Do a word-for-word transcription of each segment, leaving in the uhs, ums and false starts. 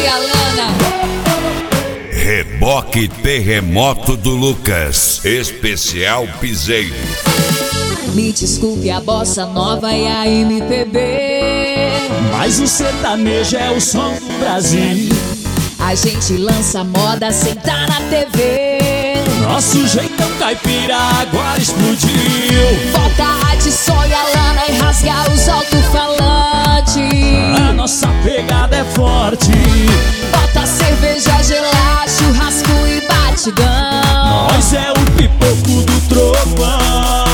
e Alana. Reboque Terremoto do Lucas, especial piseiro. Me desculpe a bossa nova e a M P B, mas o sertanejo é o som do Brasil. A gente lança moda sem tá na T V. Nosso jeitão caipira agora explodiu. Volta a de sol e Alana e rasga os alto-falantes. A nossa pegada é forte. Bota cerveja gelada, churrasco e batidão. Nós é o pipoco do trovão.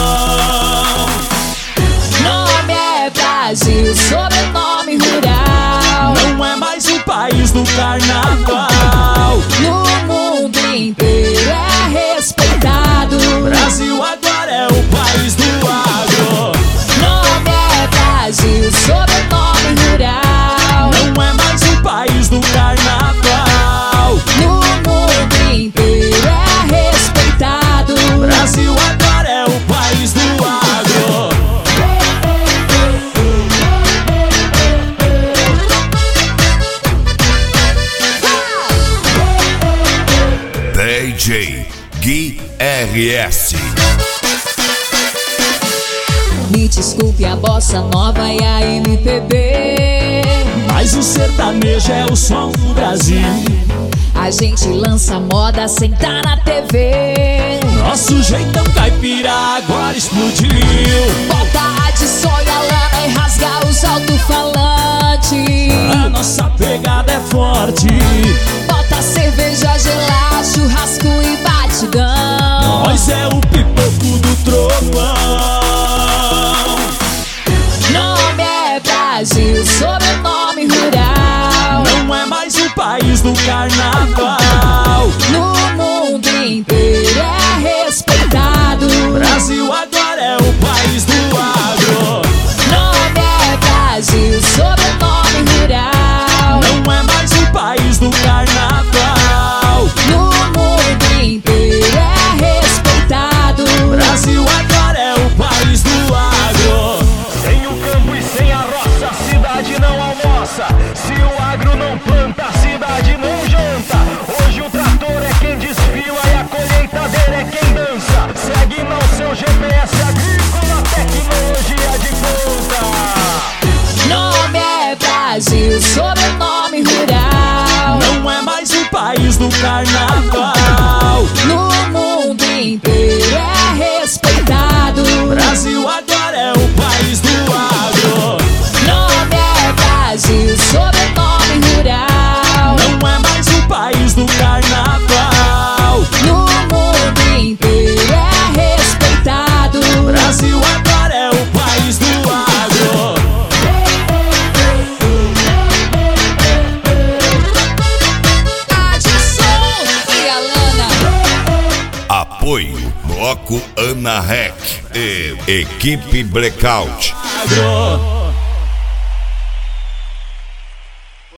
Nome é Brasil, sobrenome rural. Não é mais o país do carnaval. No mundo inteiro é respeitado. Brasil agora é o país do agro. Nome é Brasil, sobrenome rural. Não é mais o país do carnaval. No mundo inteiro é respeitado. Brasil agora é o país do agro. D J Gui R S. Me desculpe a bossa nova e a M P B, mas o sertanejo é o som do Brasil. a gente lança moda sem tá na T V. Nosso jeitão caipira agora explodiu. Volta a de sol e Alana e rasga os alto-falantes. A nossa pegada é forte. Bota cerveja gelada, churrasco e batidão. Nós é o pipoco do trovão. Nome é Brasil, sobrenome rural. Não é mais o país do carnaval. No mundo inteiro é respeitado. Brasil agora é o país do agro. Nome é Brasil, sobrenome rural. Não é mais o país do carnaval. No mundo inteiro é respeitado. Brasil agora é o país do agro. Sem o campo e sem a roça, a cidade não almoça. Se o agro não planta, a cidade não janta. Hoje o trator é quem desfila e a colheitadeira é quem dança. Segue no seu G P S agrícola, tecnologia de ponta. Nome é Brasil, sobrenome rural. Não é mais o país do carnaval. No mundo inteiro é respeitado. Brasil agora é o país do agro. Nome é Brasil, sobrenome rural. Não é mais o país do carnaval. No mundo inteiro é respeitado. Brasil agora é o país do agro. Adson e Alana. Apoio Bloco Ana Rec e Equipe Blackout. Agro.